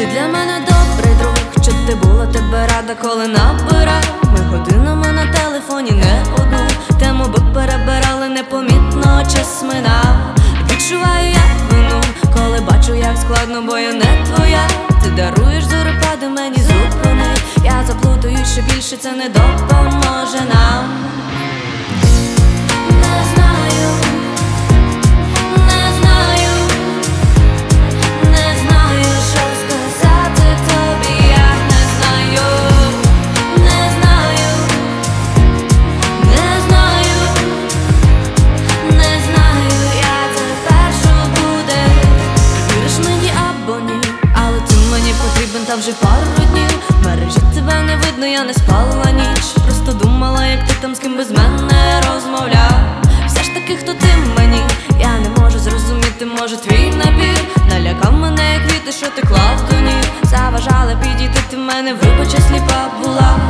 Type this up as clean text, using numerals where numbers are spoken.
для мене добрий друг, щоб ти була, тебе рада, коли набирав. Ми годинами на телефоні не одну тему би перебирали, непомітно час минав. Відчуваю я вину, коли бачу, як складно, бо я не твоя. Ти даруєш зорепади, мені зупини. Я заплутаю ще більше, це не допоможе нам. Не знаю, що сказати тобі, я не знаю, я тепер, що буде. Віриш мені або ні, але ти мені потрібен, та вже пару днів. В мережі тебе не видно, я не спала ніч. Просто думала, як ти там з ким без мене розмовляв. Все ж таки, хто ти мені, я не можу зрозуміти, може твій набір налякав мене, як квіти, що ти клав до ніг. Заважала підійти, ти в мене, вибач, я сліпа була.